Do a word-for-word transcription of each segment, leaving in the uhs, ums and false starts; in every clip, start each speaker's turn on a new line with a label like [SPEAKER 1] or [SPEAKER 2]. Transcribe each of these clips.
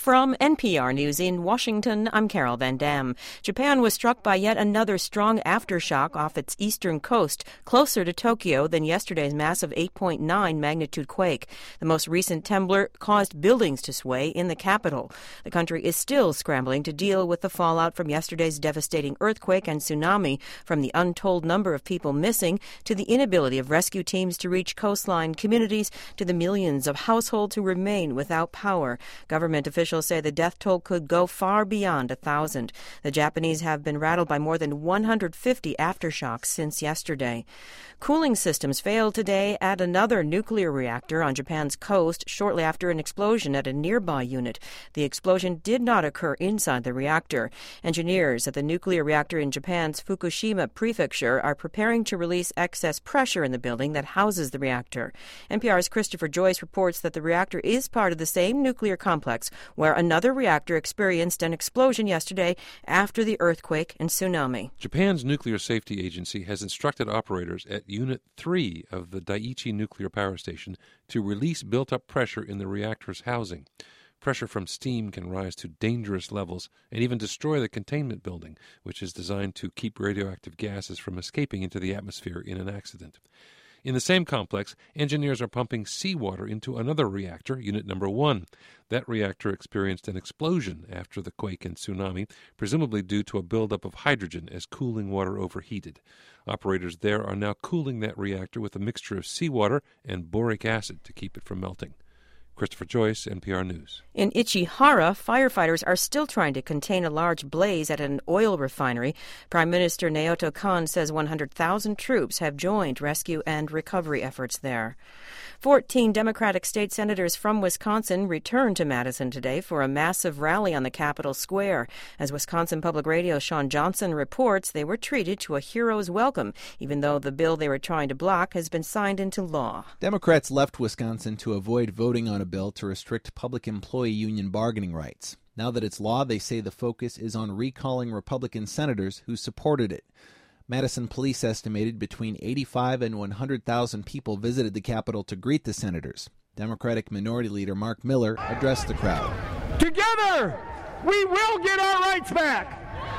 [SPEAKER 1] From N P R News in Washington, I'm Carol Van Dam. Japan was struck by yet another strong aftershock off its eastern coast, closer to Tokyo than yesterday's massive eight point nine magnitude quake. The most recent tremor caused buildings to sway in the capital. The country is still scrambling to deal with the fallout from yesterday's devastating earthquake and tsunami, from the untold number of people missing to the inability of rescue teams to reach coastline communities to the millions of households who remain without power. Government officials say the death toll could go far beyond a thousand. The Japanese have been rattled by more than one hundred fifty aftershocks since yesterday. Cooling systems failed today at another nuclear reactor on Japan's coast shortly after an explosion at a nearby unit. The explosion did not occur inside the reactor. Engineers at the nuclear reactor in Japan's Fukushima prefecture are preparing to release excess pressure in the building that houses the reactor. N P R's Christopher Joyce reports that the reactor is part of the same nuclear complex where another reactor experienced an explosion yesterday after the earthquake and tsunami.
[SPEAKER 2] Japan's Nuclear Safety Agency has instructed operators at Unit three of the Daiichi Nuclear Power Station to release built-up pressure in the reactor's housing. Pressure from steam can rise to dangerous levels and even destroy the containment building, which is designed to keep radioactive gases from escaping into the atmosphere in an accident. In the same complex, engineers are pumping seawater into another reactor, Unit Number one. That reactor experienced an explosion after the quake and tsunami, presumably due to a buildup of hydrogen as cooling water overheated. Operators there are now cooling that reactor with a mixture of seawater and boric acid to keep it from melting. Christopher Joyce, N P R News.
[SPEAKER 1] In Ichihara, firefighters are still trying to contain a large blaze at an oil refinery. Prime Minister Naoto Kan says one hundred thousand troops have joined rescue and recovery efforts there. Fourteen Democratic state senators from Wisconsin returned to Madison today for a massive rally on the Capitol Square. As Wisconsin Public Radio's Sean Johnson reports, they were treated to a hero's welcome, even though the bill they were trying to block has been signed into law.
[SPEAKER 3] Democrats left Wisconsin to avoid voting on a bill to restrict public employee union bargaining rights. Now that it's law, they say the focus is on recalling Republican senators who supported it. Madison police estimated between eighty-five and one hundred thousand people visited the Capitol to greet the senators. Democratic Minority Leader Mark Miller addressed the crowd.
[SPEAKER 4] Together, we will get our rights back.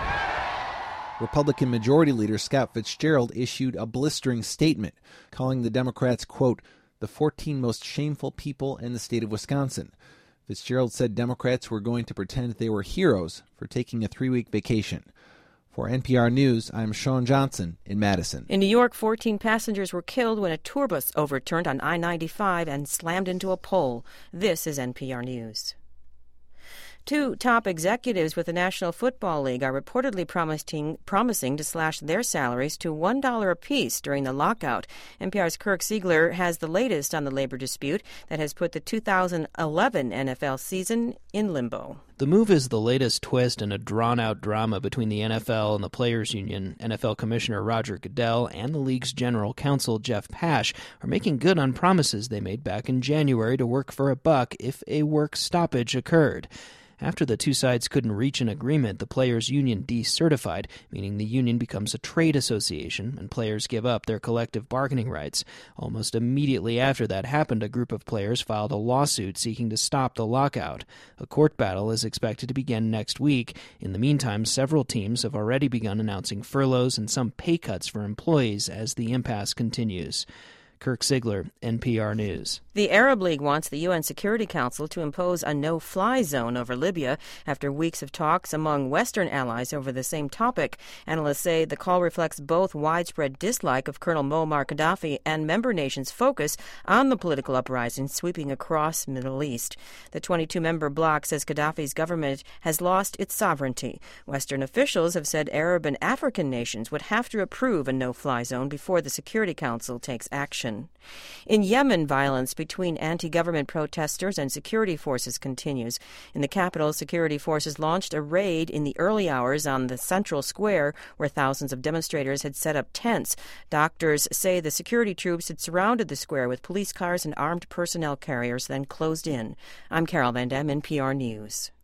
[SPEAKER 3] Republican Majority Leader Scott Fitzgerald issued a blistering statement, calling the Democrats, quote, the fourteen most shameful people in the state of Wisconsin. Fitzgerald said Democrats were going to pretend they were heroes for taking a three-week vacation. For N P R News, I'm Sean Johnson in Madison.
[SPEAKER 1] In New York, fourteen passengers were killed when a tour bus overturned on I ninety-five and slammed into a pole. This is N P R News. Two top executives with the National Football League are reportedly promising, promising to slash their salaries to one dollar apiece during the lockout. N P R's Kirk Siegler has the latest on the labor dispute that has put the two thousand eleven N F L season in limbo.
[SPEAKER 5] The move is the latest twist in a drawn-out drama between the N F L and the Players Union. N F L Commissioner Roger Goodell and the league's general counsel Jeff Pash are making good on promises they made back in January to work for a buck if a work stoppage occurred. After the two sides couldn't reach an agreement, the Players Union decertified, meaning the union becomes a trade association and players give up their collective bargaining rights. Almost immediately after that happened, a group of players filed a lawsuit seeking to stop the lockout. A court battle is expected to begin next week. In the meantime, several teams have already begun announcing furloughs and some pay cuts for employees as the impasse continues. Kirk Siegler, N P R News.
[SPEAKER 1] The Arab League wants the U N Security Council to impose a no-fly zone over Libya after weeks of talks among Western allies over the same topic. Analysts say the call reflects both widespread dislike of Colonel Muammar Gaddafi and member nations' focus on the political uprising sweeping across the Middle East. The twenty-two member bloc says Gaddafi's government has lost its sovereignty. Western officials have said Arab and African nations would have to approve a no-fly zone before the Security Council takes action. In Yemen, violence between anti-government protesters and security forces continues. In the capital, security forces launched a raid in the early hours on the central square where thousands of demonstrators had set up tents. Doctors say the security troops had surrounded the square with police cars and armed personnel carriers, then closed in. I'm Carol Van Dam, N P R News.